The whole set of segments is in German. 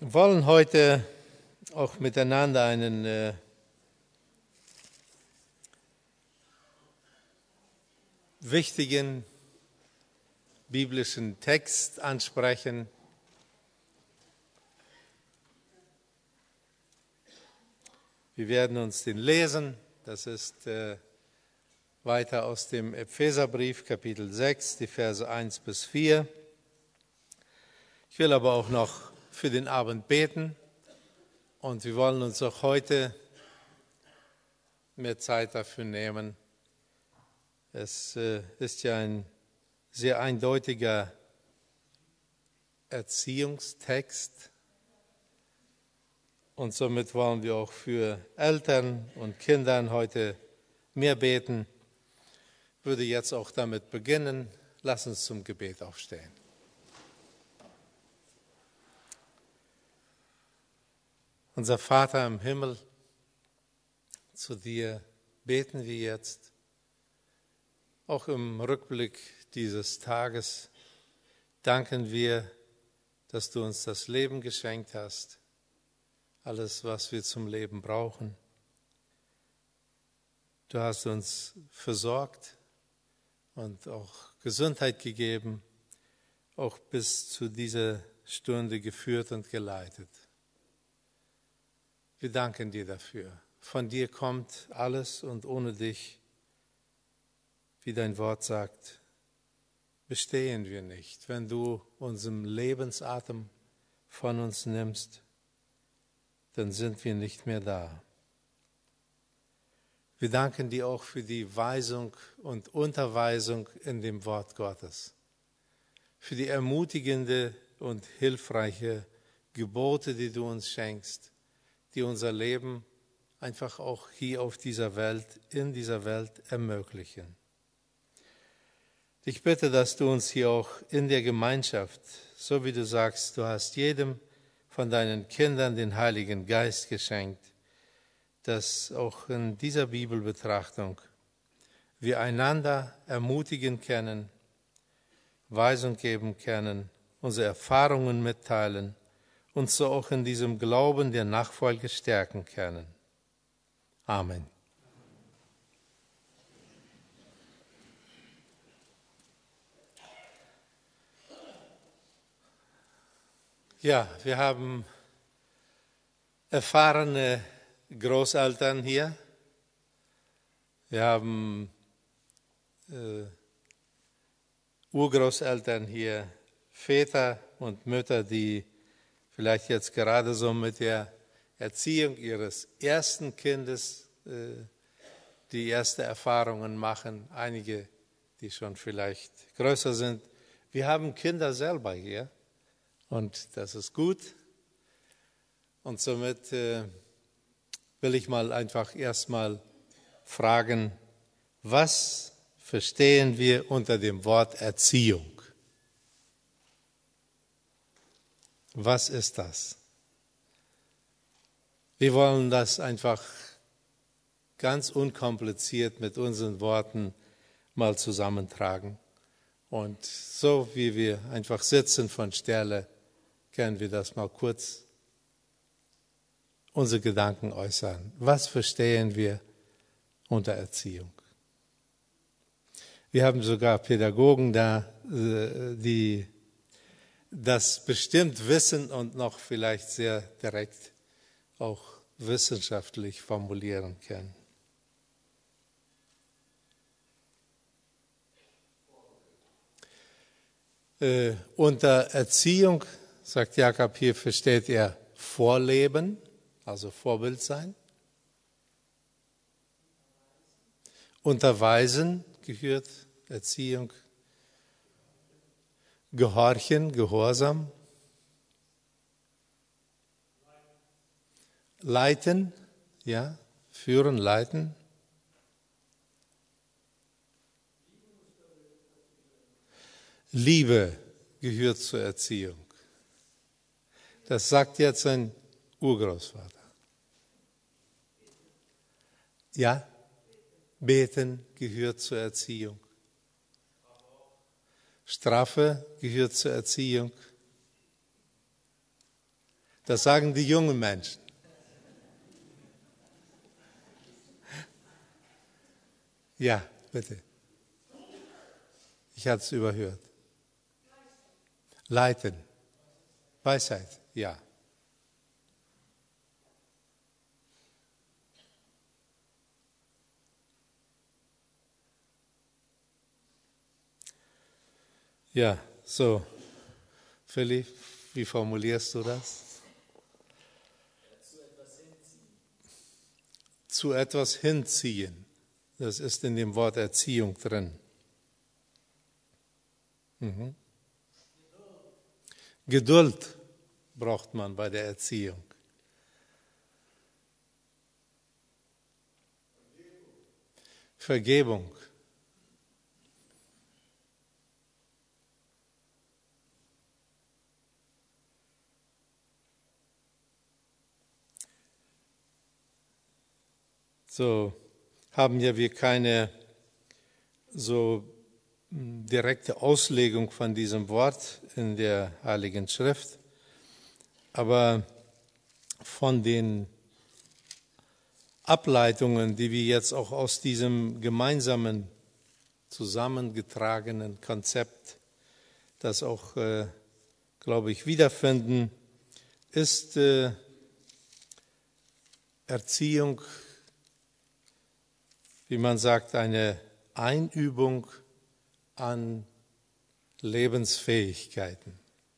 Wir wollen heute auch miteinander einen wichtigen biblischen Text ansprechen. Wir werden uns den lesen. Das ist weiter aus dem Epheserbrief, Kapitel 6, die Verse 1 bis 4. Ich will aber auch noch für den Abend beten und wir wollen uns auch heute mehr Zeit dafür nehmen. Es ist ja ein sehr eindeutiger Erziehungstext und somit wollen wir auch für Eltern und Kinder heute mehr beten. Ich würde jetzt auch damit beginnen. Lass uns zum Gebet aufstehen. Unser Vater im Himmel, zu dir beten wir jetzt, auch im Rückblick dieses Tages danken wir, dass du uns das Leben geschenkt hast, alles, was wir zum Leben brauchen. Du hast uns versorgt und auch Gesundheit gegeben, auch bis zu dieser Stunde geführt und geleitet. Wir danken dir dafür. Von dir kommt alles und ohne dich, wie dein Wort sagt, bestehen wir nicht. Wenn du unseren Lebensatem von uns nimmst, dann sind wir nicht mehr da. Wir danken dir auch für die Weisung und Unterweisung in dem Wort Gottes, für die ermutigende und hilfreiche Gebote, die du uns schenkst, die unser Leben einfach auch hier auf dieser Welt, in dieser Welt ermöglichen. Ich bitte, dass du uns hier auch in der Gemeinschaft, so wie du sagst, du hast jedem von deinen Kindern den Heiligen Geist geschenkt, dass auch in dieser Bibelbetrachtung wir einander ermutigen können, Weisung geben können, unsere Erfahrungen mitteilen, uns so auch in diesem Glauben der Nachfolge stärken können. Amen. Ja, wir haben erfahrene Großeltern hier. Wir haben Urgroßeltern hier, Väter und Mütter, die vielleicht jetzt gerade so mit der Erziehung ihres ersten Kindes die ersten Erfahrungen machen. Einige, die schon vielleicht größer sind. Wir haben Kinder selber hier und das ist gut. Und somit will ich mal einfach erstmal fragen, was verstehen wir unter dem Wort Erziehung? Was ist das? Wir wollen das einfach ganz unkompliziert mit unseren Worten mal zusammentragen. Und so wie wir einfach sitzen von Stelle, können wir das mal kurz unsere Gedanken äußern. Was verstehen wir unter Erziehung? Wir haben sogar Pädagogen da, die das bestimmt wissen und noch vielleicht sehr direkt auch wissenschaftlich formulieren können. Unter Erziehung, sagt Jakob hier, versteht er Vorleben, also Vorbild sein. Unterweisen gehört Erziehung. Gehorchen, Gehorsam. Leiten, ja, führen, leiten. Liebe gehört zur Erziehung. Das sagt jetzt sein Urgroßvater. Ja, beten gehört zur Erziehung. Strafe gehört zur Erziehung. Das sagen die jungen Menschen. Ja, bitte. Ich hatte es überhört. Leiten. Weisheit, ja. Ja, so. Philipp, wie formulierst du das? Zu etwas hinziehen. Das ist in dem Wort Erziehung drin. Mhm. Geduld braucht man bei der Erziehung. Vergebung. So haben ja wir keine so direkte Auslegung von diesem Wort in der Heiligen Schrift, aber von den Ableitungen, die wir jetzt auch aus diesem gemeinsamen zusammengetragenen Konzept, das auch, glaube ich, wiederfinden, ist Erziehung, wie man sagt, eine Einübung an Lebensfähigkeiten.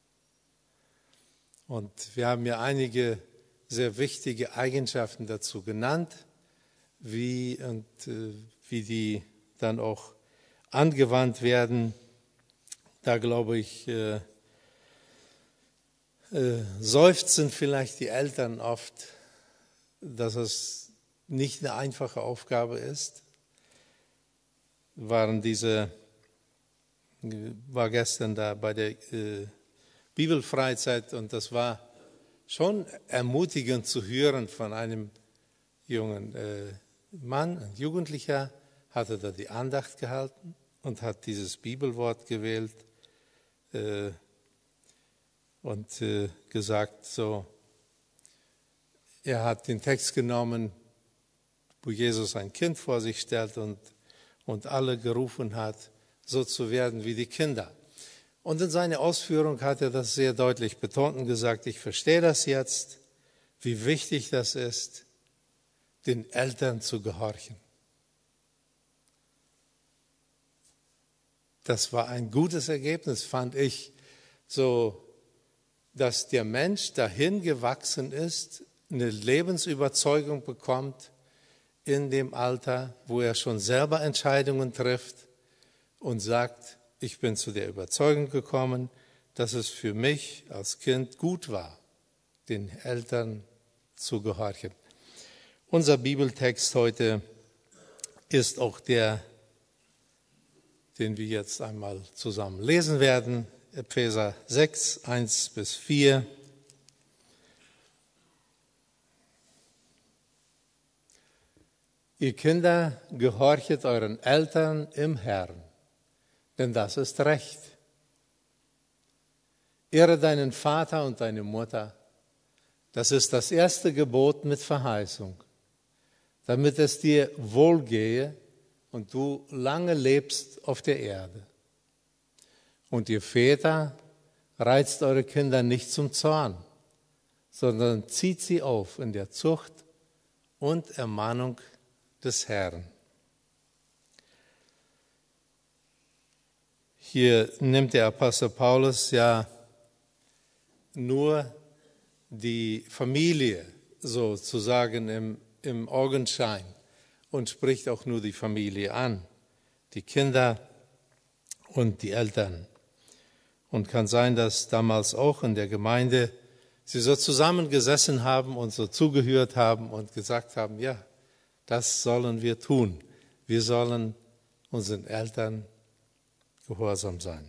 Und wir haben ja einige sehr wichtige Eigenschaften dazu genannt, wie die dann auch angewandt werden. Da glaube ich, seufzen vielleicht die Eltern oft, dass es nicht eine einfache Aufgabe ist. War gestern da bei der Bibelfreizeit und das war schon ermutigend zu hören von einem jungen Mann, ein Jugendlicher, hatte da die Andacht gehalten und hat dieses Bibelwort gewählt und gesagt, so, er hat den Text genommen, wo Jesus ein Kind vor sich stellt und alle gerufen hat, so zu werden wie die Kinder. Und in seiner Ausführung hat er das sehr deutlich betont und gesagt, ich verstehe das jetzt, wie wichtig das ist, den Eltern zu gehorchen. Das war ein gutes Ergebnis, fand ich, so, dass der Mensch dahin gewachsen ist, eine Lebensüberzeugung bekommt in dem Alter, wo er schon selber Entscheidungen trifft und sagt, ich bin zu der Überzeugung gekommen, dass es für mich als Kind gut war, den Eltern zu gehorchen. Unser Bibeltext heute ist auch der, den wir jetzt einmal zusammen lesen werden, Epheser 6, 1-4. Ihr Kinder, gehorchet euren Eltern im Herrn, denn das ist Recht. Ehre deinen Vater und deine Mutter, das ist das erste Gebot mit Verheißung, damit es dir wohlgehe und du lange lebst auf der Erde. Und ihr Väter, reizt eure Kinder nicht zum Zorn, sondern zieht sie auf in der Zucht und Ermahnung des Herrn. Hier nimmt der Apostel Paulus ja nur die Familie sozusagen im Augenschein und spricht auch nur die Familie an, die Kinder und die Eltern. Und kann sein, dass damals auch in der Gemeinde sie so zusammengesessen haben und so zugehört haben und gesagt haben, ja, das sollen wir tun. Wir sollen unseren Eltern gehorsam sein.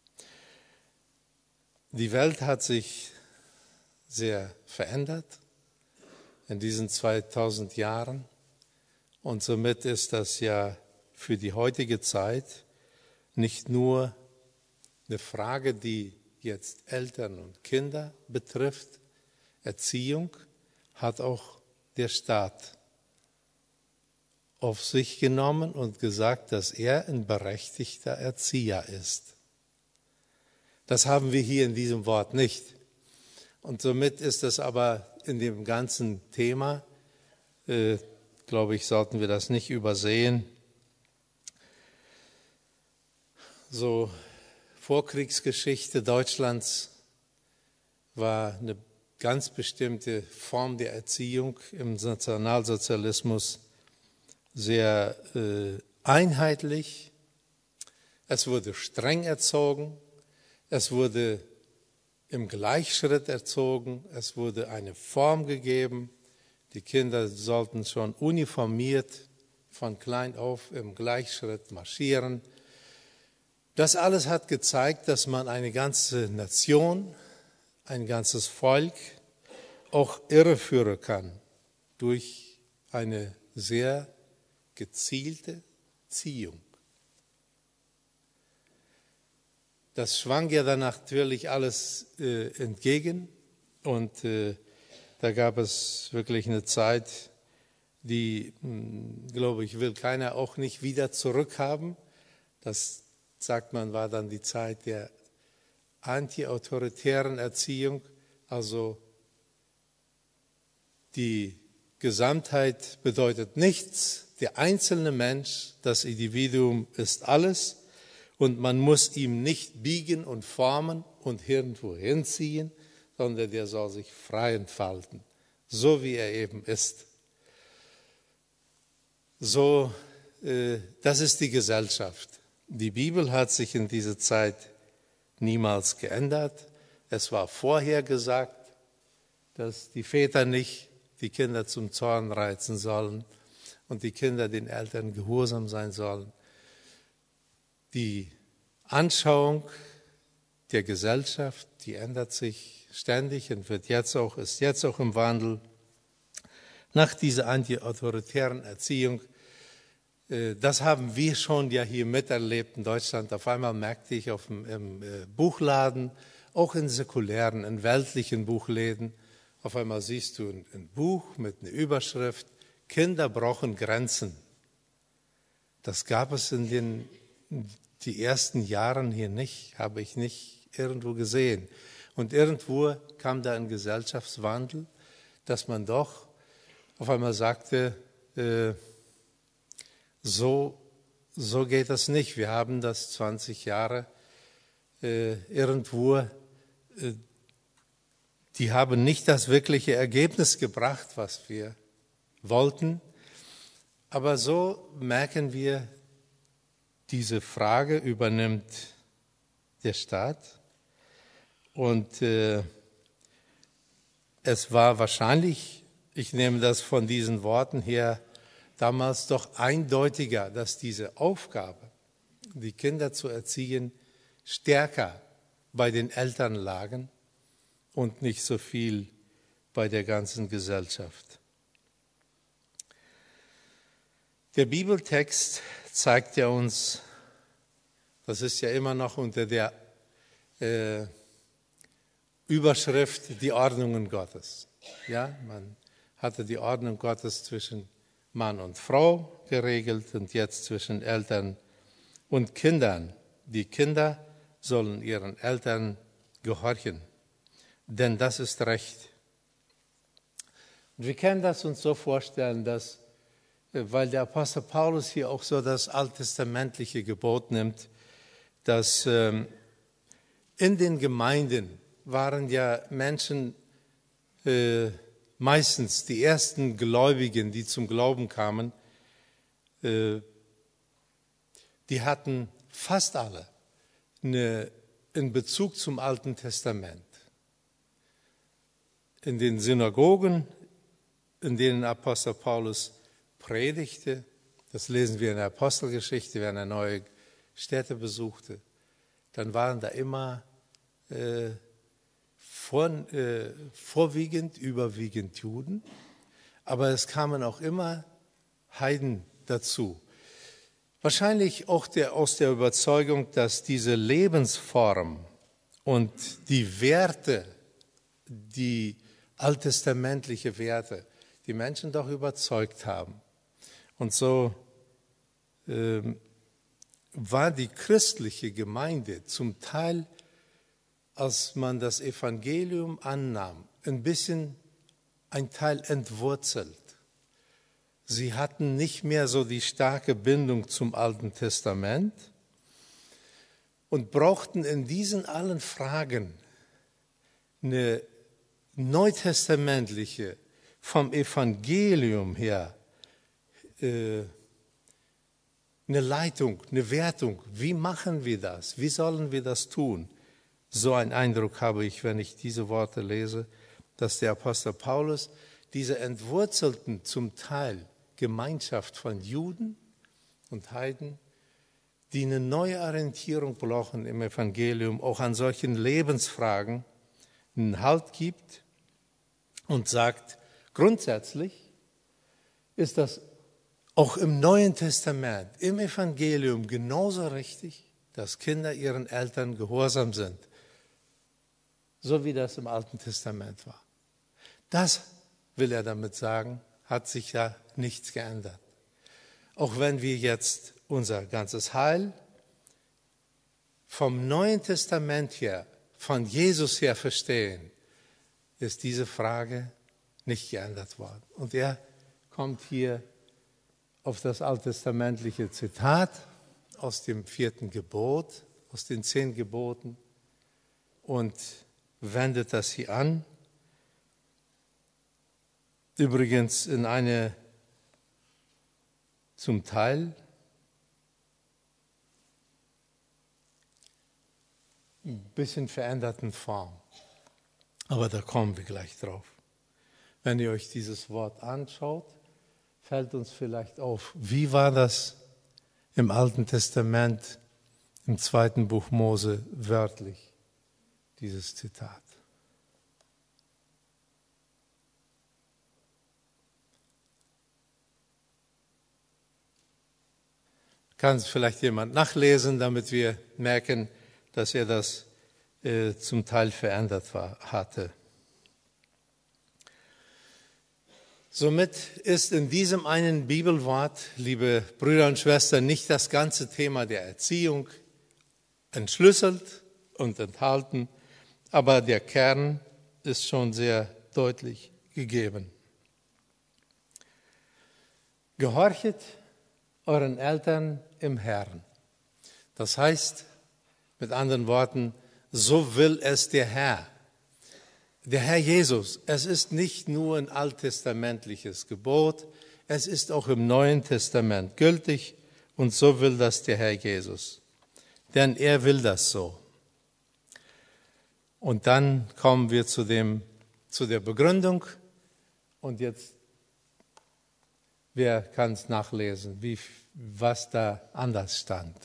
Die Welt hat sich sehr verändert in diesen 2000 Jahren und somit ist das ja für die heutige Zeit nicht nur eine Frage, die jetzt Eltern und Kinder betrifft. Erziehung hat auch der Staat auf sich genommen und gesagt, dass er ein berechtigter Erzieher ist. Das haben wir hier in diesem Wort nicht. Und somit ist es aber in dem ganzen Thema, glaube ich, sollten wir das nicht übersehen. So Vorkriegsgeschichte Deutschlands war eine ganz bestimmte Form der Erziehung im Nationalsozialismus sehr einheitlich. Es wurde streng erzogen, es wurde im Gleichschritt erzogen, es wurde eine Form gegeben. Die Kinder sollten schon uniformiert von klein auf im Gleichschritt marschieren. Das alles hat gezeigt, dass man eine ganze Nation, ein ganzes Volk auch irreführen kann durch eine sehr gezielte Ziehung. Das schwang ja dann natürlich alles entgegen und da gab es wirklich eine Zeit, die, glaube ich, will keiner auch nicht wieder zurückhaben. Das, sagt man, war dann die Zeit der antiautoritären Erziehung, also die Gesamtheit bedeutet nichts, der einzelne Mensch, das Individuum ist alles und man muss ihm nicht biegen und formen und irgendwo hinziehen, sondern der soll sich frei entfalten, so wie er eben ist. So, das ist die Gesellschaft. Die Bibel hat sich in dieser Zeit niemals geändert. Es war vorher gesagt, dass die Väter nicht die Kinder zum Zorn reizen sollen und die Kinder den Eltern gehorsam sein sollen. Die Anschauung der Gesellschaft, die ändert sich ständig und ist jetzt auch im Wandel. Nach dieser antiautoritären Erziehung, das haben wir schon ja hier miterlebt in Deutschland. Auf einmal merkte ich im Buchladen, auch in säkulären, in weltlichen Buchläden, auf einmal siehst du ein Buch mit einer Überschrift, Kinder brauchen Grenzen. Das gab es in die ersten Jahren hier nicht, habe ich nicht irgendwo gesehen. Und irgendwo kam da ein Gesellschaftswandel, dass man doch auf einmal sagte, so geht das nicht. Wir haben das 20 Jahre irgendwo, die haben nicht das wirkliche Ergebnis gebracht, was wir wollten. Aber so merken wir, diese Frage übernimmt der Staat. Und es war wahrscheinlich, ich nehme das von diesen Worten her, damals doch eindeutiger, dass diese Aufgabe, die Kinder zu erziehen, stärker bei den Eltern lagen und nicht so viel bei der ganzen Gesellschaft. Der Bibeltext zeigt ja uns, das ist ja immer noch unter der Überschrift die Ordnungen Gottes. Ja, man hatte die Ordnung Gottes zwischen Mann und Frau geregelt und jetzt zwischen Eltern und Kindern. Die Kinder sollen ihren Eltern gehorchen, denn das ist Recht. Und wir können das uns so vorstellen, dass, weil der Apostel Paulus hier auch so das alttestamentliche Gebot nimmt, dass in den Gemeinden waren ja Menschen, meistens die ersten Gläubigen, die zum Glauben kamen, die hatten fast alle einen Bezug zum Alten Testament. In den Synagogen, in denen Apostel Paulus predigte, das lesen wir in der Apostelgeschichte, wenn er neue Städte besuchte, dann waren da immer überwiegend Juden, aber es kamen auch immer Heiden dazu. Wahrscheinlich auch aus der Überzeugung, dass diese Lebensform und die Werte, die alttestamentliche Werte, die Menschen doch überzeugt haben. Und so war die christliche Gemeinde zum Teil, als man das Evangelium annahm, ein Teil entwurzelt. Sie hatten nicht mehr so die starke Bindung zum Alten Testament und brauchten in diesen allen Fragen eine neutestamentliche, vom Evangelium her, eine Leitung, eine Wertung. Wie machen wir das? Wie sollen wir das tun? So einen Eindruck habe ich, wenn ich diese Worte lese, dass der Apostel Paulus diese entwurzelten, zum Teil Gemeinschaft von Juden und Heiden, die eine neue Orientierung brauchen im Evangelium, auch an solchen Lebensfragen, einen Halt gibt und sagt, grundsätzlich ist das auch im Neuen Testament, im Evangelium genauso richtig, dass Kinder ihren Eltern gehorsam sind, so wie das im Alten Testament war. Das, will er damit sagen, hat sich ja nichts geändert. Auch wenn wir jetzt unser ganzes Heil vom Neuen Testament her, von Jesus her verstehen, ist diese Frage nicht geändert worden. Und er kommt hier auf das alttestamentliche Zitat aus dem 4. Gebot, aus den 10 Geboten und wendet das hier an. Übrigens in eine zum Teil ein bisschen veränderten Form. Aber da kommen wir gleich drauf. Wenn ihr euch dieses Wort anschaut, fällt uns vielleicht auf, wie war das im Alten Testament, im 2. Buch Mose wörtlich, dieses Zitat. Kann es vielleicht jemand nachlesen, damit wir merken, dass er das zum Teil verändert hatte. Somit ist in diesem einen Bibelwort, liebe Brüder und Schwestern, nicht das ganze Thema der Erziehung entschlüsselt und enthalten, aber der Kern ist schon sehr deutlich gegeben. Gehorchet euren Eltern im Herrn. Das heißt, mit anderen Worten, so will es der Herr Jesus. Es ist nicht nur ein alttestamentliches Gebot, es ist auch im Neuen Testament gültig und so will das der Herr Jesus. Denn er will das so. Und dann kommen wir zu der Begründung und jetzt, wer kann es nachlesen, was da anders stand?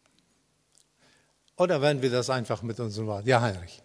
Oder wenn wir das einfach mit unserem Wort. Ja, Heinrich.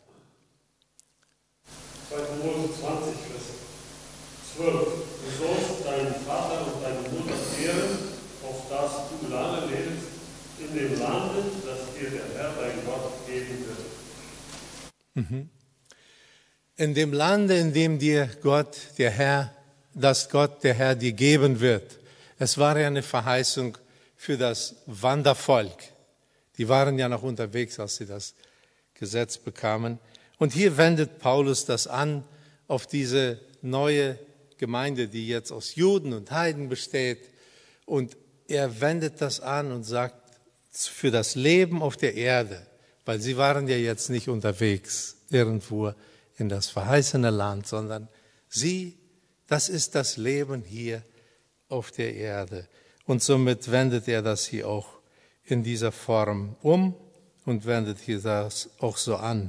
2. Mose 20, Vers 12. Du sollst deinen Vater und deine Mutter ehren, auf dass du lange lebst in dem Lande, das dir der Herr dein Gott geben wird. In dem Lande, in dem dir Gott, der Herr dir geben wird. Es war ja eine Verheißung für das Wandervolk. Die waren ja noch unterwegs, als sie das Gesetz bekamen. Und hier wendet Paulus das an auf diese neue Gemeinde, die jetzt aus Juden und Heiden besteht. Und er wendet das an und sagt, für das Leben auf der Erde, weil sie waren ja jetzt nicht unterwegs irgendwo in das verheißene Land, sondern das ist das Leben hier auf der Erde. Und somit wendet er das hier auch in dieser Form um und wendet hier das auch so an.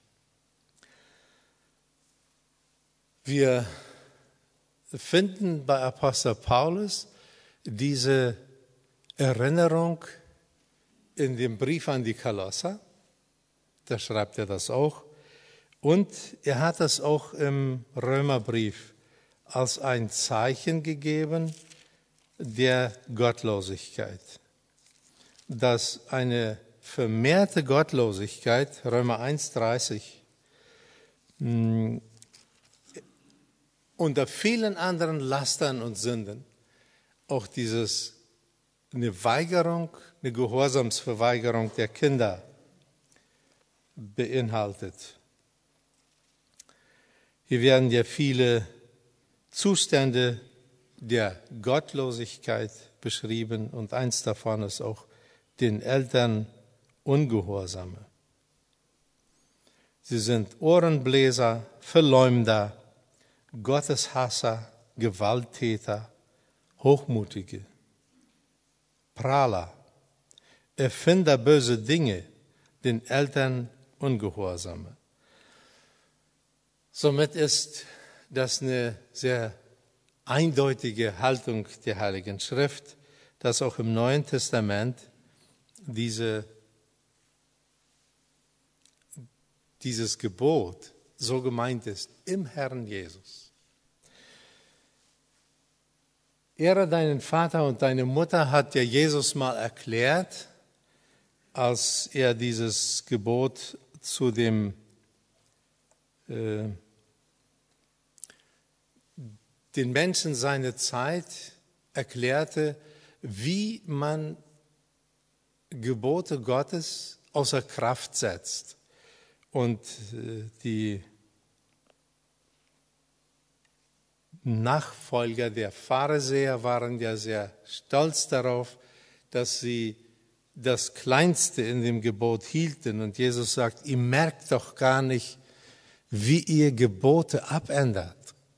Wir finden bei Apostel Paulus diese Erinnerung in dem Brief an die Kolosser, da schreibt er das auch, und er hat das auch im Römerbrief als ein Zeichen gegeben der Gottlosigkeit. Dass eine vermehrte Gottlosigkeit, Römer 1,30, unter vielen anderen Lastern und Sünden auch eine Weigerung, eine Gehorsamsverweigerung der Kinder beinhaltet. Hier werden ja viele Zustände der Gottlosigkeit beschrieben und eins davon ist auch den Eltern Ungehorsame. Sie sind Ohrenbläser, Verleumder, Gotteshasser, Gewalttäter, Hochmutige, Prahler, Erfinder böse Dinge, den Eltern Ungehorsame. Somit ist das eine sehr eindeutige Haltung der Heiligen Schrift, dass auch im Neuen Testament dieses Gebot so gemeint ist im Herrn Jesus. Ehre deinen Vater und deine Mutter hat ja Jesus mal erklärt, als er dieses Gebot zu den Menschen seiner Zeit erklärte, wie man Gebote Gottes außer Kraft setzt. Und die Nachfolger der Pharisäer waren ja sehr stolz darauf, dass sie das Kleinste in dem Gebot hielten. Und Jesus sagt, ihr merkt doch gar nicht, wie ihr Gebote abändert.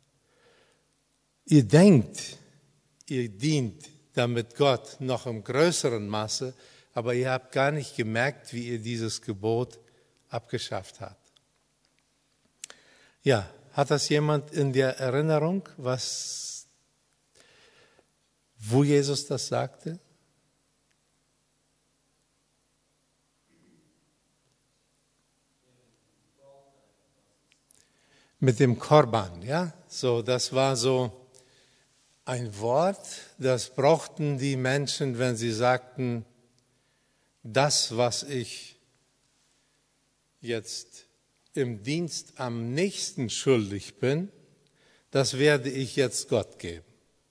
Ihr denkt, ihr dient damit Gott noch im größeren Maße, aber ihr habt gar nicht gemerkt, wie ihr dieses Gebot abgeschafft habt. Ja, hat das jemand in der Erinnerung, wo Jesus das sagte? Mit dem Korban, ja? So, das war so ein Wort, das brauchten die Menschen, wenn sie sagten, das, was ich jetzt im Dienst am nächsten schuldig bin, das werde ich jetzt Gott geben.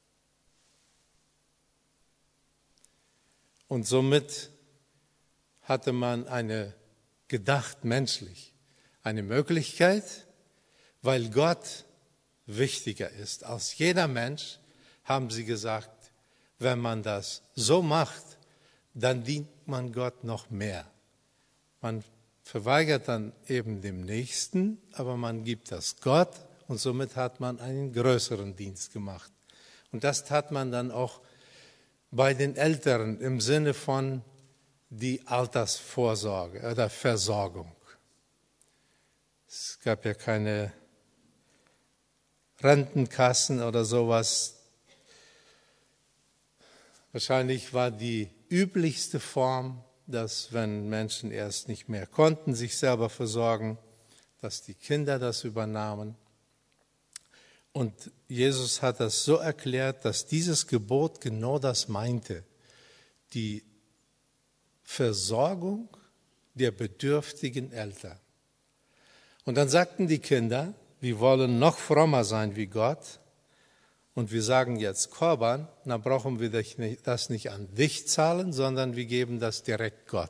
Und somit hatte man menschlich, eine Möglichkeit, weil Gott wichtiger ist als jeder Mensch, haben sie gesagt, wenn man das so macht, dann dient man Gott noch mehr. Man verweigert dann eben dem Nächsten, aber man gibt das Gott und somit hat man einen größeren Dienst gemacht. Und das tat man dann auch bei den Älteren im Sinne von die Altersvorsorge oder Versorgung. Es gab ja keine Rentenkassen oder sowas. Wahrscheinlich war die üblichste Form, dass wenn Menschen erst nicht mehr konnten, sich selber versorgen, dass die Kinder das übernahmen. Und Jesus hat das so erklärt, dass dieses Gebot genau das meinte. Die Versorgung der bedürftigen Eltern. Und dann sagten die Kinder, wir wollen noch frommer sein wie Gott. Und wir sagen jetzt Korban, dann brauchen wir das nicht an dich zahlen, sondern wir geben das direkt Gott.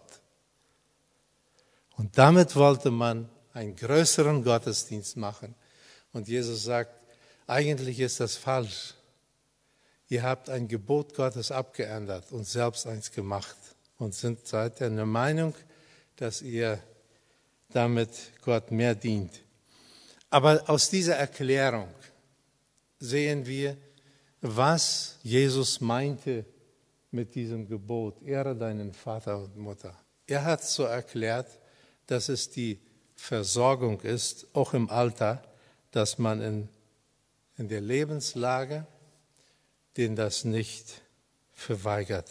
Und damit wollte man einen größeren Gottesdienst machen. Und Jesus sagt, eigentlich ist das falsch. Ihr habt ein Gebot Gottes abgeändert und selbst eins gemacht und seid der Meinung, dass ihr damit Gott mehr dient. Aber aus dieser Erklärung sehen wir, was Jesus meinte mit diesem Gebot, ehre deinen Vater und Mutter. Er hat so erklärt, dass es die Versorgung ist, auch im Alter, dass man in der Lebenslage den das nicht verweigert.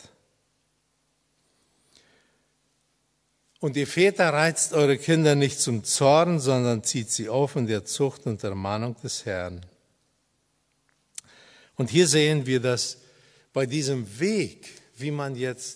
Und ihr Väter reizt eure Kinder nicht zum Zorn, sondern zieht sie auf in der Zucht und Ermahnung des Herrn. Und hier sehen wir, dass bei diesem Weg, wie man jetzt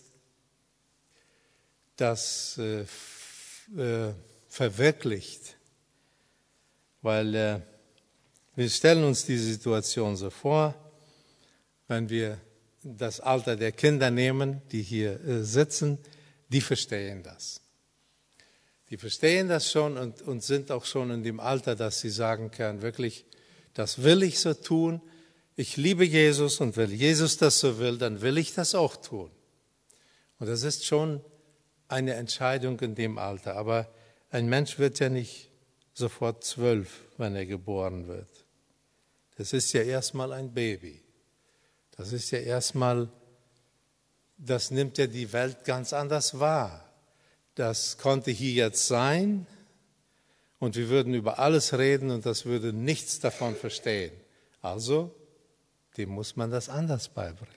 das verwirklicht, weil Wir stellen uns die Situation so vor, wenn wir das Alter der Kinder nehmen, die hier sitzen, die verstehen das. Die verstehen das schon und sind auch schon in dem Alter, dass sie sagen können, wirklich, das will ich so tun. Ich liebe Jesus und wenn Jesus das so will, dann will ich das auch tun. Und das ist schon eine Entscheidung in dem Alter. Aber ein Mensch wird ja nicht sofort 12, wenn er geboren wird. Das ist ja erstmal ein Baby. Das ist ja erstmal, das nimmt ja die Welt ganz anders wahr. Das konnte hier jetzt sein und wir würden über alles reden und das würde nichts davon verstehen. Also, dem muss man das anders beibringen.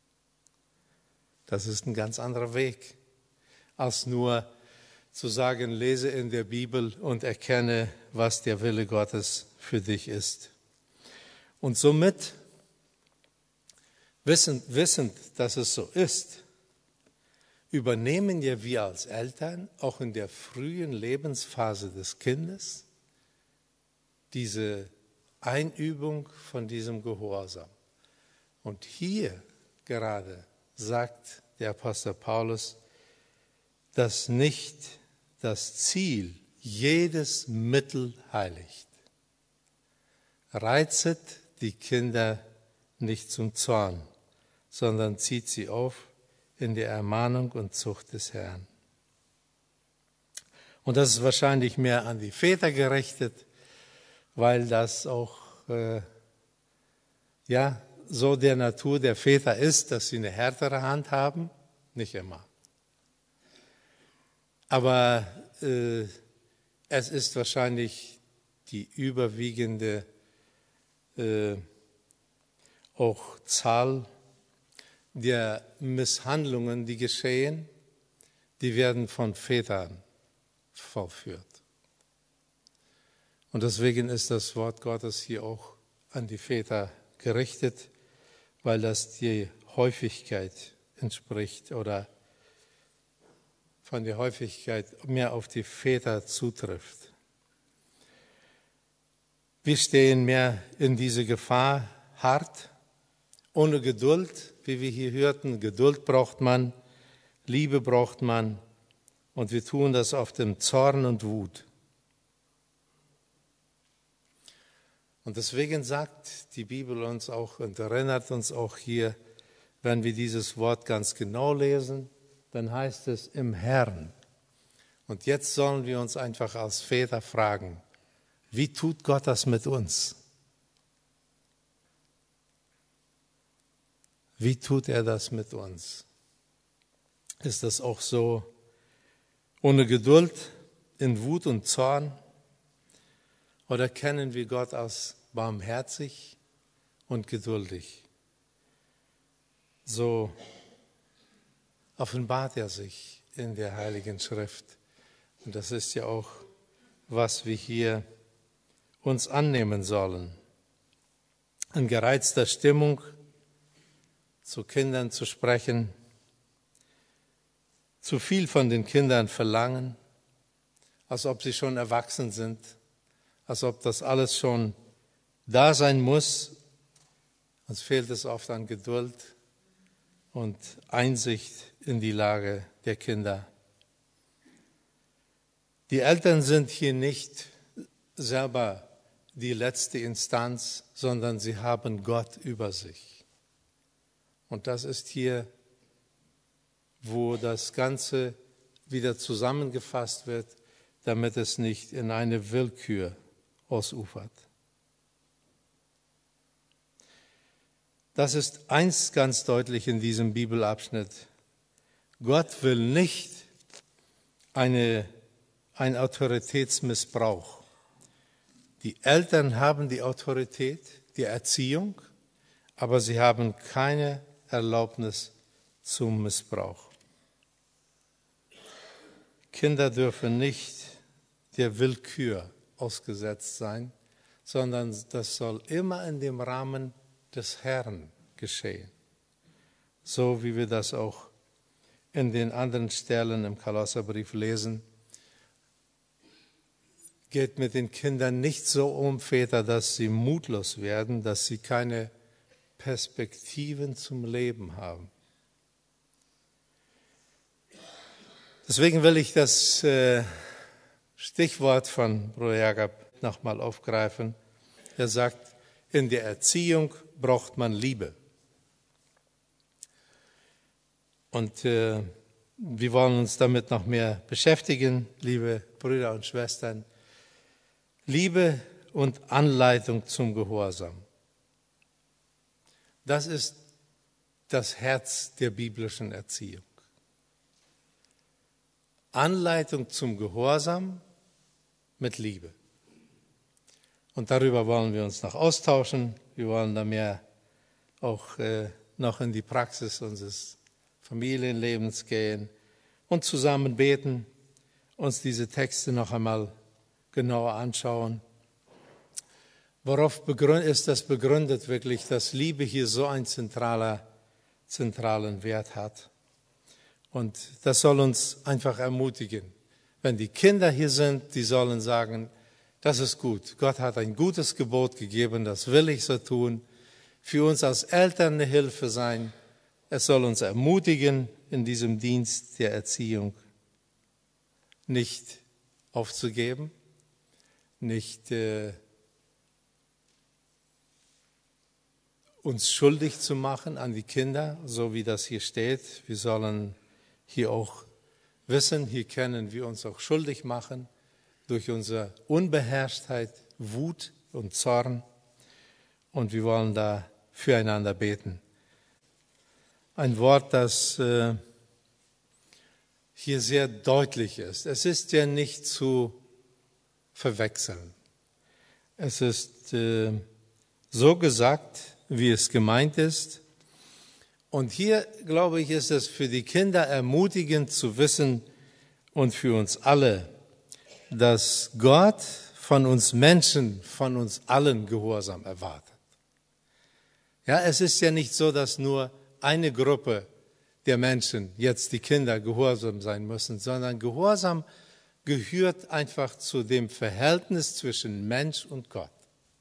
Das ist ein ganz anderer Weg, als nur zu sagen, lese in der Bibel und erkenne, was der Wille Gottes für dich ist. Und somit, wissend, dass es so ist, übernehmen ja wir als Eltern auch in der frühen Lebensphase des Kindes diese Einübung von diesem Gehorsam. Und hier gerade sagt der Apostel Paulus, dass nicht das Ziel jedes Mittel heiligt. Reizet die Kinder nicht zum Zorn, sondern zieht sie auf in der Ermahnung und Zucht des Herrn. Und das ist wahrscheinlich mehr an die Väter gerichtet, weil das auch so der Natur der Väter ist, dass sie eine härtere Hand haben. Nicht immer. Aber es ist wahrscheinlich die überwiegende auch Zahl der Misshandlungen, die geschehen, die werden von Vätern vollführt. Und deswegen ist das Wort Gottes hier auch an die Väter gerichtet, weil das die Häufigkeit entspricht oder von der Häufigkeit mehr auf die Väter zutrifft. Wir stehen mehr in diese Gefahr hart, ohne Geduld, wie wir hier hörten. Geduld braucht man, Liebe braucht man und wir tun das oft im Zorn und Wut. Und deswegen sagt die Bibel uns auch und erinnert uns auch hier, wenn wir dieses Wort ganz genau lesen, dann heißt es im Herrn. Und jetzt sollen wir uns einfach als Väter fragen, wie tut Gott das mit uns? Wie tut er das mit uns? Ist das auch so ohne Geduld, in Wut und Zorn? Oder kennen wir Gott als barmherzig und geduldig? So offenbart er sich in der Heiligen Schrift. Und das ist ja auch, was wir hier uns annehmen sollen. In gereizter Stimmung zu Kindern zu sprechen, zu viel von den Kindern verlangen, als ob sie schon erwachsen sind, als ob das alles schon da sein muss. Uns fehlt es oft an Geduld und Einsicht in die Lage der Kinder. Die Eltern sind hier nicht selber die letzte Instanz, sondern sie haben Gott über sich. Und das ist hier, wo das Ganze wieder zusammengefasst wird, damit es nicht in eine Willkür ausufert. Das ist eins ganz deutlich in diesem Bibelabschnitt. Gott will nicht ein Autoritätsmissbrauch. Die Eltern haben die Autorität, die Erziehung, aber sie haben keine Erlaubnis zum Missbrauch. Kinder dürfen nicht der Willkür ausgesetzt sein, sondern das soll immer in dem Rahmen des Herrn geschehen. So wie wir das auch in den anderen Stellen im Kolosserbrief lesen. geht mit den Kindern nicht so um, Väter, dass sie mutlos werden, dass sie keine Perspektiven zum Leben haben. Deswegen will ich das Stichwort von Bruder Jakob nochmal aufgreifen. Er sagt, in der Erziehung braucht man Liebe. Und wir wollen uns damit noch mehr beschäftigen, liebe Brüder und Schwestern. Liebe und Anleitung zum Gehorsam. Das ist das Herz der biblischen Erziehung. Anleitung zum Gehorsam mit Liebe. Und darüber wollen wir uns noch austauschen. Wir wollen da mehr auch noch in die Praxis unseres Familienlebens gehen und zusammen beten, uns diese Texte noch einmal genauer anschauen. Worauf ist das begründet wirklich, dass Liebe hier so einen zentralen Wert hat? Und das soll uns einfach ermutigen. Wenn die Kinder hier sind, die sollen sagen, das ist gut. Gott hat ein gutes Gebot gegeben, das will ich so tun. Für uns als Eltern eine Hilfe sein. Es soll uns ermutigen, in diesem Dienst der Erziehung nicht aufzugeben, nicht uns schuldig zu machen an die Kinder, so wie das hier steht. Wir sollen hier auch wissen, hier können wir uns auch schuldig machen durch unsere Unbeherrschtheit, Wut und Zorn. Und wir wollen da füreinander beten. Ein Wort, das hier sehr deutlich ist. Es ist ja nicht zu verwechseln. Es ist so gesagt, wie es gemeint ist. Und hier, glaube ich, ist es für die Kinder ermutigend zu wissen und für uns alle, dass Gott von uns Menschen, von uns allen Gehorsam erwartet. Ja, es ist ja nicht so, dass nur eine Gruppe der Menschen, jetzt die Kinder, gehorsam sein müssen, sondern Gehorsam gehört einfach zu dem Verhältnis zwischen Mensch und Gott.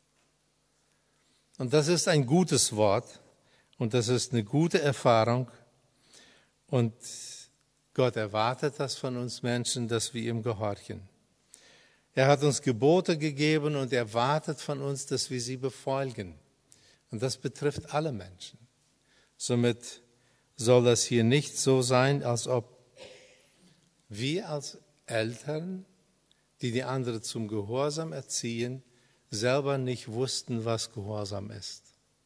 Und das ist ein gutes Wort und das ist eine gute Erfahrung. Und Gott erwartet das von uns Menschen, dass wir ihm gehorchen. Er hat uns Gebote gegeben und er erwartet von uns, dass wir sie befolgen. Und das betrifft alle Menschen. Somit soll das hier nicht so sein, als ob wir als Eltern, die die anderen zum Gehorsam erziehen, selber nicht wussten, was Gehorsam ist.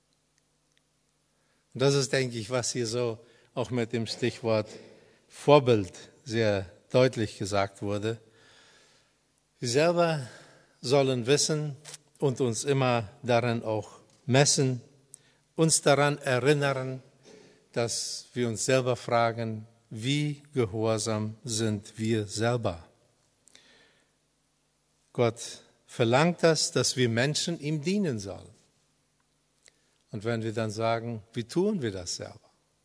Und das ist, denke ich, was hier so auch mit dem Stichwort Vorbild sehr deutlich gesagt wurde. Wir selber sollen wissen und uns immer daran auch messen, uns daran erinnern, dass wir uns selber fragen, wie gehorsam sind wir selber? Gott verlangt das, dass wir Menschen ihm dienen sollen. Und wenn wir dann sagen, wie tun wir das selber?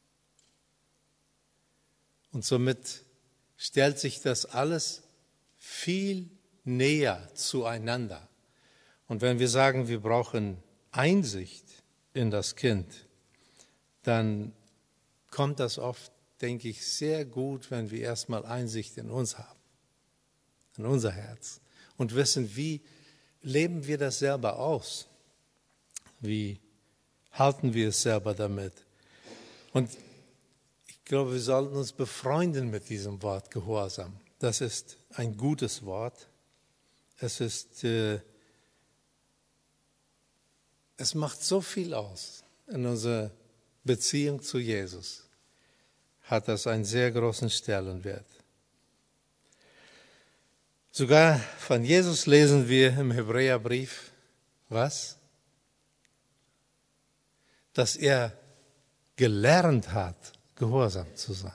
Und somit stellt sich das alles viel näher zueinander. Und wenn wir sagen, wir brauchen Einsicht in das Kind, dann kommt das oft, denke ich, sehr gut, wenn wir erstmal Einsicht in uns haben, in unser Herz und wissen, wie leben wir das selber aus? Wie halten wir es selber damit? Und ich glaube, wir sollten uns befreunden mit diesem Wort Gehorsam. Das ist ein gutes Wort. Es macht so viel aus. In unserer Beziehung zu Jesus hat das einen sehr großen Stellenwert. Sogar von Jesus lesen wir im Hebräerbrief, was? Dass er gelernt hat, gehorsam zu sein.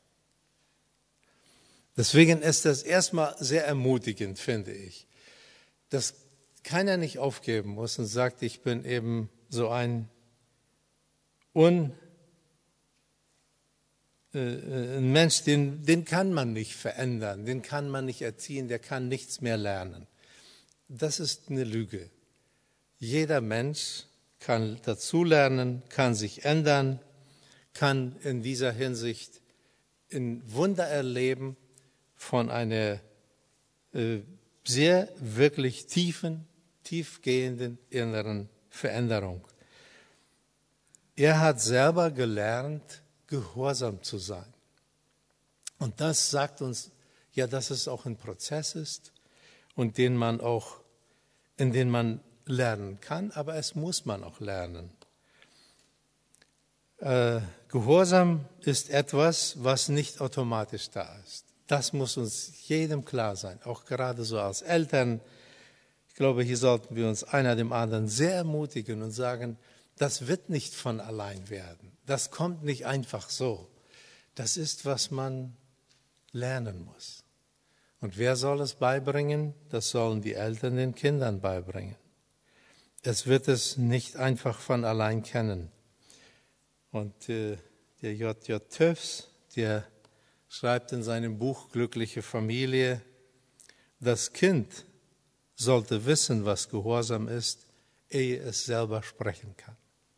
Deswegen ist das erstmal sehr ermutigend, finde ich, dass keiner nicht aufgeben muss und sagt, ich bin eben so ein Mensch, den kann man nicht verändern, den kann man nicht erziehen, der kann nichts mehr lernen. das ist eine Lüge. Jeder Mensch kann dazulernen, kann sich ändern, kann in dieser Hinsicht ein Wunder erleben von einer sehr wirklich tiefgehenden inneren Veränderung. Er hat selber gelernt, gehorsam zu sein. Und das sagt uns, ja, dass es auch ein Prozess ist und in den man lernen kann, aber es muss man auch lernen. Gehorsam ist etwas, was nicht automatisch da ist. Das muss uns jedem klar sein, auch gerade so als Eltern. Ich glaube, hier sollten wir uns einer dem anderen sehr ermutigen und sagen, das wird nicht von allein werden. Das kommt nicht einfach so. Das ist, was man lernen muss. Und wer soll es beibringen? Das sollen die Eltern den Kindern beibringen. Es wird es nicht einfach von allein kennen. Und der J.J. Tufts, der schreibt in seinem Buch Glückliche Familie, das Kind sollte wissen, was Gehorsam ist, ehe es selber sprechen kann.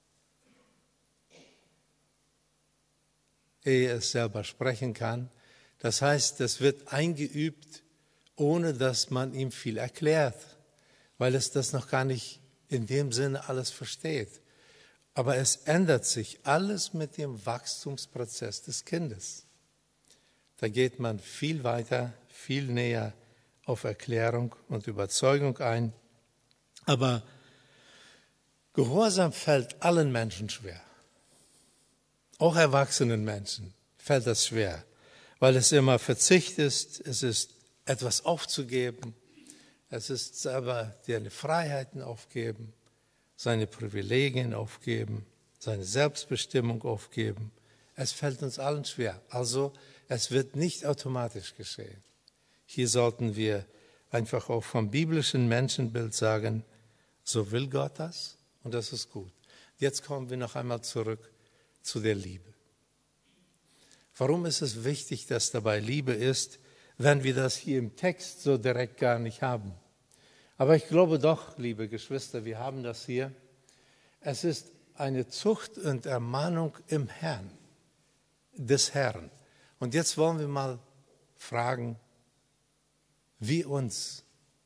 Ehe es selber sprechen kann. Das heißt, das wird eingeübt, ohne dass man ihm viel erklärt, weil es das noch gar nicht in dem Sinne alles versteht. Aber es ändert sich alles mit dem Wachstumsprozess des Kindes. Da geht man viel weiter, viel näher auf Erklärung und Überzeugung ein. Aber Gehorsam fällt allen Menschen schwer. Auch erwachsenen Menschen fällt das schwer, weil es immer Verzicht ist, es ist etwas aufzugeben, es ist selber seine Freiheiten aufgeben, seine Privilegien aufgeben, seine Selbstbestimmung aufgeben. Es fällt uns allen schwer. Also es wird nicht automatisch geschehen. Hier sollten wir einfach auch vom biblischen Menschenbild sagen, so will Gott das und das ist gut. Jetzt kommen wir noch einmal zurück zu der Liebe. Warum ist es wichtig, dass dabei Liebe ist, wenn wir das hier im Text so direkt gar nicht haben? Aber ich glaube doch, liebe Geschwister, wir haben das hier. Es ist eine Zucht und Ermahnung im Herrn, des Herrn. Und jetzt wollen wir mal fragen, wie uns.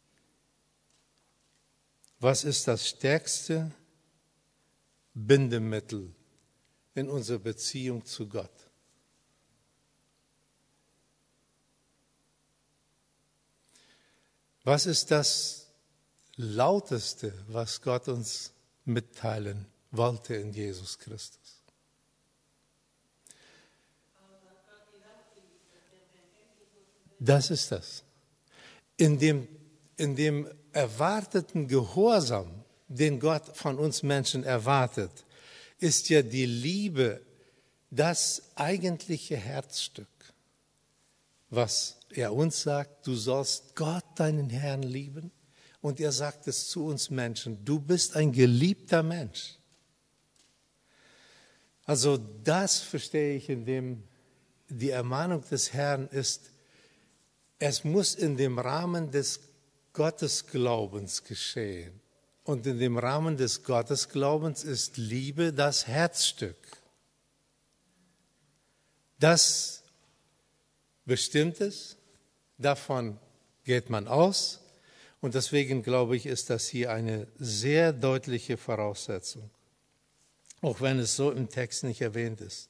Was ist das stärkste Bindemittel in unserer Beziehung zu Gott? Was ist das Lauteste, was Gott uns mitteilen wollte in Jesus Christus? Das ist das. In dem erwarteten Gehorsam, den Gott von uns Menschen erwartet, ist ja die Liebe das eigentliche Herzstück, was er uns sagt, du sollst Gott, deinen Herrn, lieben. Und er sagt es zu uns Menschen, du bist ein geliebter Mensch. Also das verstehe ich, indem die Ermahnung des Herrn ist, es muss in dem Rahmen des Gottesglaubens geschehen. Und in dem Rahmen des Gottesglaubens ist Liebe das Herzstück. Das bestimmt es, davon geht man aus. Und deswegen glaube ich, ist das hier eine sehr deutliche Voraussetzung, auch wenn es so im Text nicht erwähnt ist.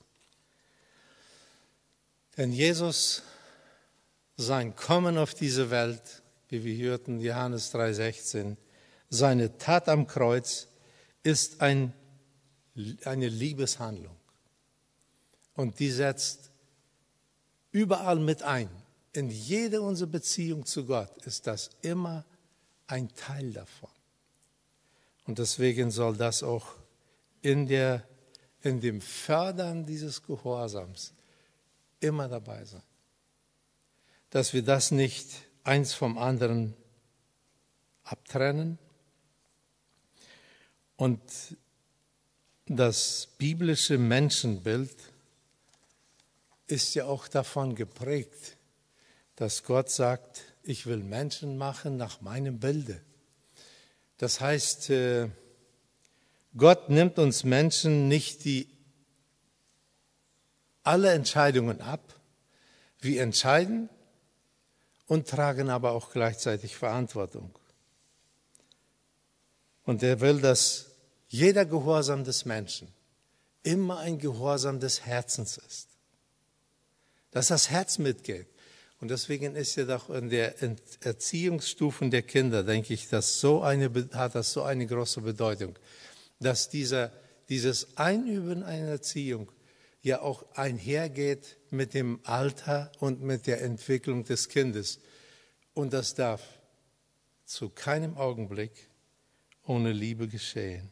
Denn Jesus, sein Kommen auf diese Welt, wie wir hörten, Johannes 3,16, seine Tat am Kreuz ist eine Liebeshandlung. Und die setzt überall mit ein. In jeder unserer Beziehung zu Gott ist das immer ein Teil davon. Und deswegen soll das auch in dem Fördern dieses Gehorsams immer dabei sein. Dass wir das nicht eins vom anderen abtrennen. Und das biblische Menschenbild ist ja auch davon geprägt, dass Gott sagt, ich will Menschen machen nach meinem Bilde. Das heißt, Gott nimmt uns Menschen nicht alle Entscheidungen ab. Wir entscheiden und tragen aber auch gleichzeitig Verantwortung. Und er will, dass jeder Gehorsam des Menschen immer ein Gehorsam des Herzens ist. Dass das Herz mitgeht. Und deswegen ist ja doch in der Erziehungsstufen der Kinder, denke ich, hat das so eine große Bedeutung, dass dieses Einüben einer Erziehung ja auch einhergeht mit dem Alter und mit der Entwicklung des Kindes. Und das darf zu keinem Augenblick ohne Liebe geschehen.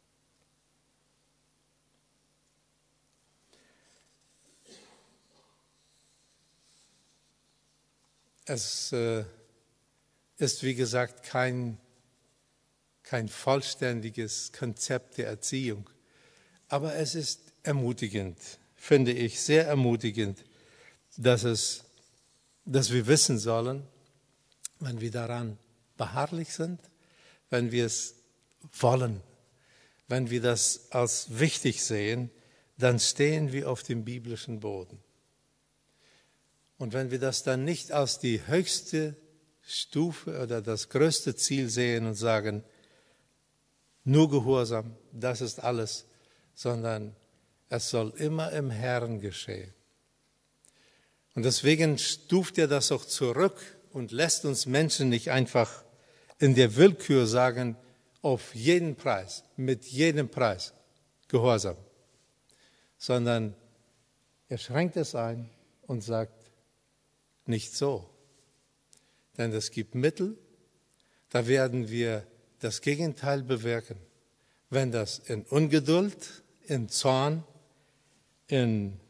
Es ist, wie gesagt, kein vollständiges Konzept der Erziehung. Aber es ist ermutigend, finde ich, sehr ermutigend, dass wir wissen sollen, wenn wir daran beharrlich sind, wenn wir es wollen, wenn wir das als wichtig sehen, dann stehen wir auf dem biblischen Boden. Und wenn wir das dann nicht als die höchste Stufe oder das größte Ziel sehen und sagen, nur Gehorsam, das ist alles, sondern es soll immer im Herrn geschehen. Und deswegen stuft er das auch zurück und lässt uns Menschen nicht einfach in der Willkür sagen, auf jeden Preis, mit jedem Preis Gehorsam, sondern er schränkt es ein und sagt, nicht so. Denn es gibt Mittel, da werden wir das Gegenteil bewirken. Wenn das in Ungeduld, in Zorn, in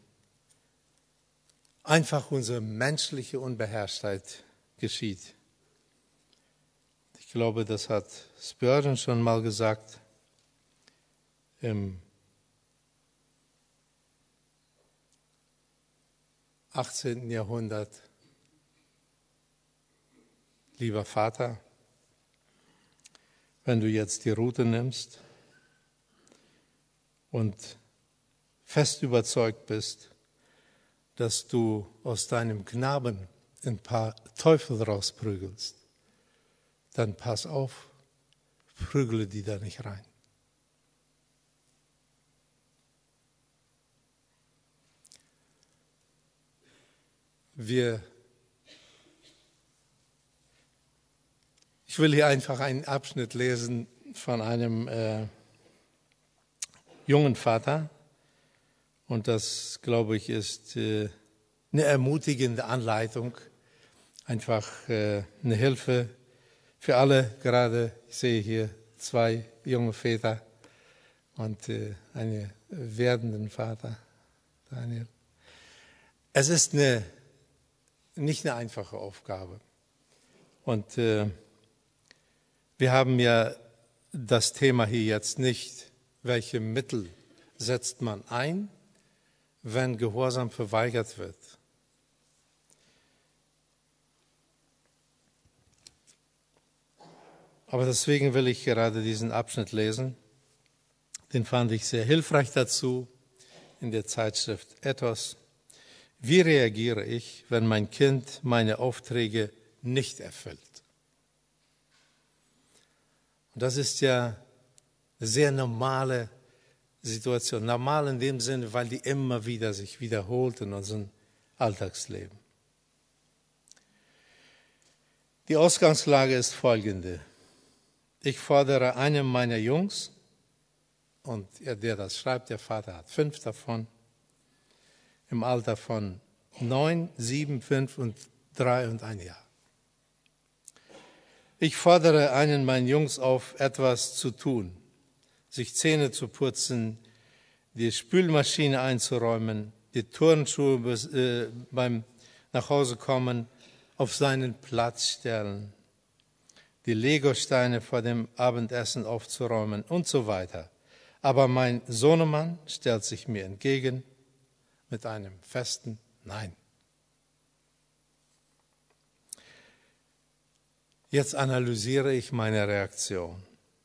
einfach unsere menschliche Unbeherrschtheit geschieht. Ich glaube, das hat Spurgeon schon mal gesagt, im 18. Jahrhundert. Lieber Vater, wenn du jetzt die Rute nimmst und fest überzeugt bist, dass du aus deinem Knaben ein paar Teufel rausprügelst, dann pass auf, prügle die da nicht rein. Ich will hier einfach einen Abschnitt lesen von einem jungen Vater. Und das, glaube ich, ist eine ermutigende Anleitung, einfach eine Hilfe für alle. Gerade, ich sehe hier 2 junge Väter und einen werdenden Vater, Daniel. Es ist nicht eine einfache Aufgabe. Und wir haben ja das Thema hier jetzt nicht, welche Mittel setzt man ein, wenn Gehorsam verweigert wird. Aber deswegen will ich gerade diesen Abschnitt lesen. Den fand ich sehr hilfreich dazu in der Zeitschrift Ethos. Wie reagiere ich, wenn mein Kind meine Aufträge nicht erfüllt? Und das ist ja eine sehr normale Situation. Normal in dem Sinne, weil die immer wieder sich wiederholt in unserem Alltagsleben. Die Ausgangslage ist folgende. Ich fordere einem meiner Jungs, und der das schreibt, der Vater hat 5 davon, im Alter von 9, 7, 5 und 3 und 1 Jahr. Ich fordere einen meiner Jungs auf, etwas zu tun, sich Zähne zu putzen, die Spülmaschine einzuräumen, die Turnschuhe beim Nachhausekommen auf seinen Platz stellen, die Legosteine vor dem Abendessen aufzuräumen und so weiter. Aber mein Sohnemann stellt sich mir entgegen mit einem festen Nein. Jetzt analysiere ich meine Reaktion.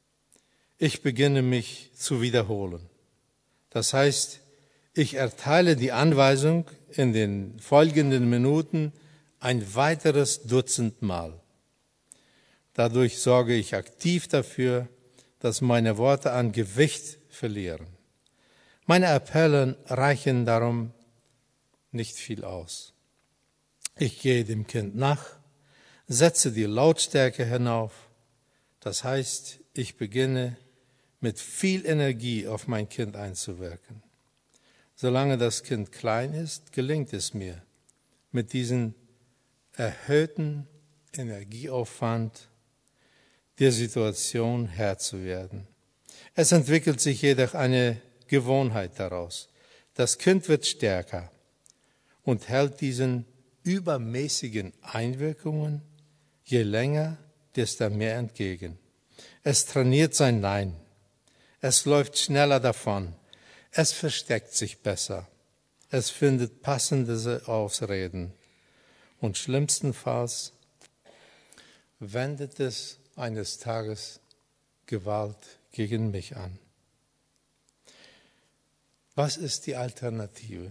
ich beginne mich zu wiederholen. Das heißt, ich erteile die Anweisung in den folgenden Minuten ein weiteres Dutzend Mal. Dadurch sorge ich aktiv dafür, dass meine Worte an Gewicht verlieren. Meine Appelle reichen darum nicht viel aus. Ich gehe dem Kind nach, setze die Lautstärke hinauf. Das heißt, ich beginne mit viel Energie auf mein Kind einzuwirken. Solange das Kind klein ist, gelingt es mir, mit diesem erhöhten Energieaufwand der Situation Herr zu werden. Es entwickelt sich jedoch eine Gewohnheit daraus. Das Kind wird stärker und hält diesen übermäßigen Einwirkungen je länger, desto mehr entgegen. Es trainiert sein Nein. Es läuft schneller davon. Es versteckt sich besser. Es findet passende Ausreden. Und schlimmstenfalls wendet es eines Tages Gewalt gegen mich an. Was ist die Alternative?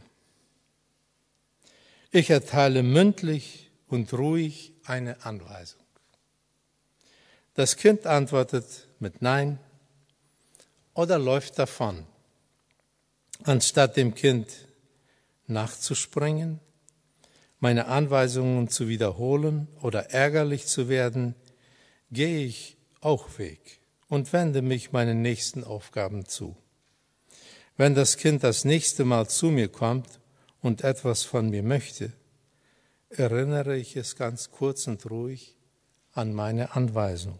Ich erteile mündlich und ruhig eine Anweisung. Das Kind antwortet mit Nein oder läuft davon. Anstatt dem Kind nachzuspringen, meine Anweisungen zu wiederholen oder ärgerlich zu werden, gehe ich auch weg und wende mich meinen nächsten Aufgaben zu. Wenn das Kind das nächste Mal zu mir kommt und etwas von mir möchte, erinnere ich es ganz kurz und ruhig an meine Anweisung.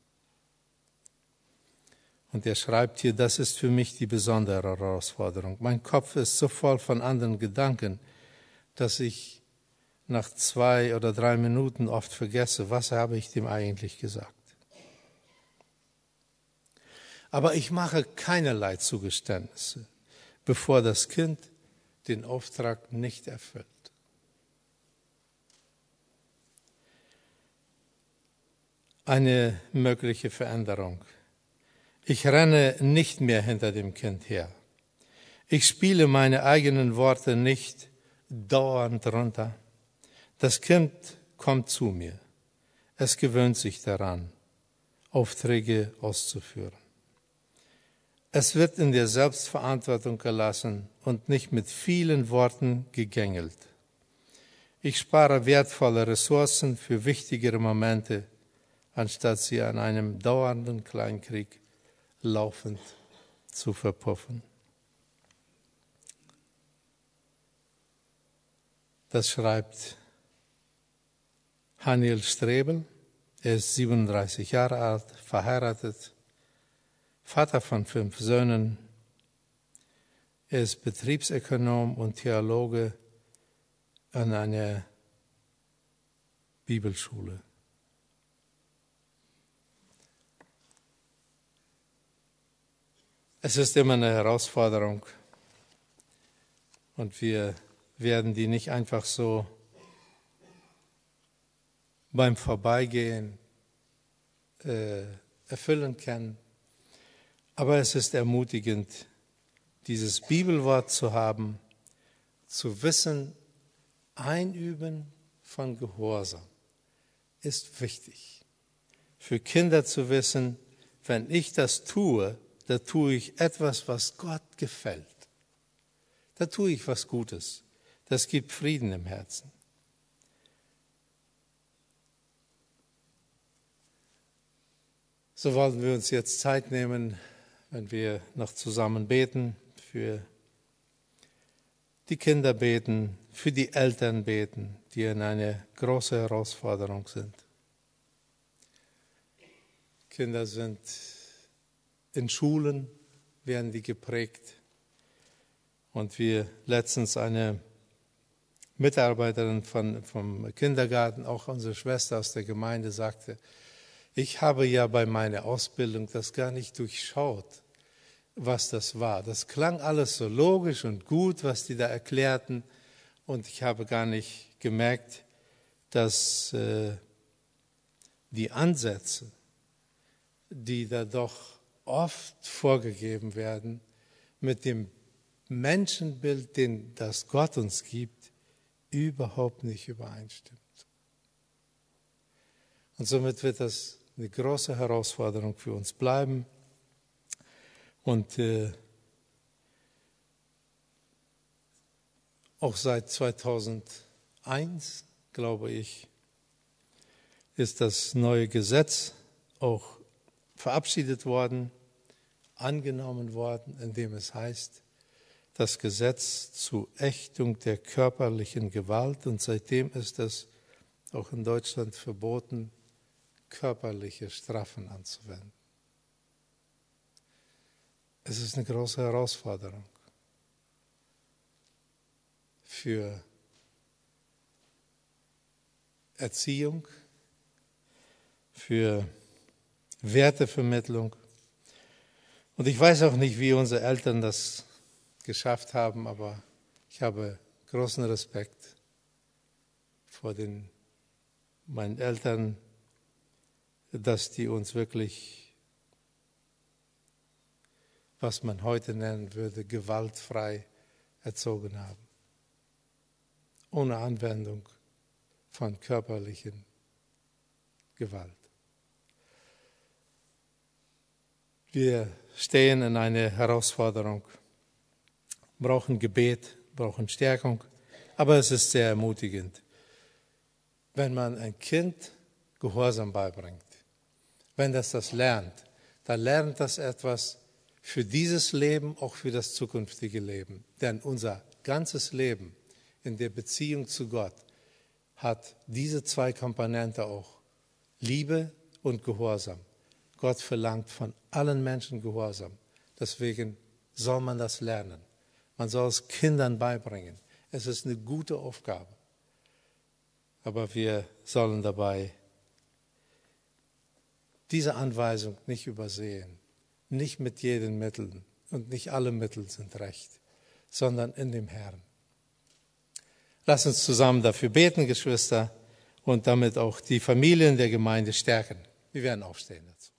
Und er schreibt hier, das ist für mich die besondere Herausforderung. Mein Kopf ist so voll von anderen Gedanken, dass ich nach 2 oder 3 Minuten oft vergesse, was habe ich dem eigentlich gesagt. Aber ich mache keinerlei Zugeständnisse, bevor das Kind den Auftrag nicht erfüllt. Eine mögliche Veränderung. Ich renne nicht mehr hinter dem Kind her. Ich spiele meine eigenen Worte nicht dauernd runter. Das Kind kommt zu mir. Es gewöhnt sich daran, Aufträge auszuführen. Es wird in der Selbstverantwortung gelassen und nicht mit vielen Worten gegängelt. Ich spare wertvolle Ressourcen für wichtigere Momente, anstatt sie an einem dauernden Kleinkrieg laufend zu verpuffen. Das schreibt Haniel Strebel. Er ist 37 Jahre alt, verheiratet, Vater von 5 Söhnen. Er ist Betriebsökonom und Theologe an einer Bibelschule. Es ist immer eine Herausforderung und wir werden die nicht einfach so beim Vorbeigehen erfüllen können. Aber es ist ermutigend, dieses Bibelwort zu haben, zu wissen, Einüben von Gehorsam ist wichtig. Für Kinder zu wissen, wenn ich das tue, da tue ich etwas, was Gott gefällt. Da tue ich was Gutes. Das gibt Frieden im Herzen. So wollen wir uns jetzt Zeit nehmen, wenn wir noch zusammen beten, für die Kinder beten, für die Eltern beten, die in einer großen Herausforderung sind. Kinder sind in Schulen, werden die geprägt. Und wir letztens eine Mitarbeiterin vom Kindergarten, auch unsere Schwester aus der Gemeinde, sagte, ich habe ja bei meiner Ausbildung das gar nicht durchschaut, was das war. Das klang alles so logisch und gut, was die da erklärten. Und ich habe gar nicht gemerkt, dass die Ansätze, die da doch oft vorgegeben werden, mit dem Menschenbild, das Gott uns gibt, überhaupt nicht übereinstimmt. Und somit wird das eine große Herausforderung für uns bleiben. Und auch seit 2001, glaube ich, ist das neue Gesetz auch verabschiedet worden, angenommen worden, in dem es heißt, das Gesetz zur Ächtung der körperlichen Gewalt. Und seitdem ist es auch in Deutschland verboten, körperliche Strafen anzuwenden. Es ist eine große Herausforderung für Erziehung, für Wertevermittlung. Und ich weiß auch nicht, wie unsere Eltern das geschafft haben, aber ich habe großen Respekt vor meinen Eltern, dass die uns wirklich, was man heute nennen würde, gewaltfrei erzogen haben. Ohne Anwendung von körperlichen Gewalt. Wir stehen in einer Herausforderung, brauchen Gebet, brauchen Stärkung, aber es ist sehr ermutigend, wenn man ein Kind Gehorsam beibringt. Wenn das lernt, dann lernt das etwas für dieses Leben, auch für das zukünftige Leben. Denn unser ganzes Leben in der Beziehung zu Gott hat diese zwei Komponenten auch, Liebe und Gehorsam. Gott verlangt von allen Menschen Gehorsam. Deswegen soll man das lernen. Man soll es Kindern beibringen. Es ist eine gute Aufgabe. Aber wir sollen dabei diese Anweisung nicht übersehen. Nicht mit jeden Mitteln. Und nicht alle Mittel sind recht, sondern in dem Herrn. Lass uns zusammen dafür beten, Geschwister, und damit auch die Familien der Gemeinde stärken. Wir werden aufstehen dazu.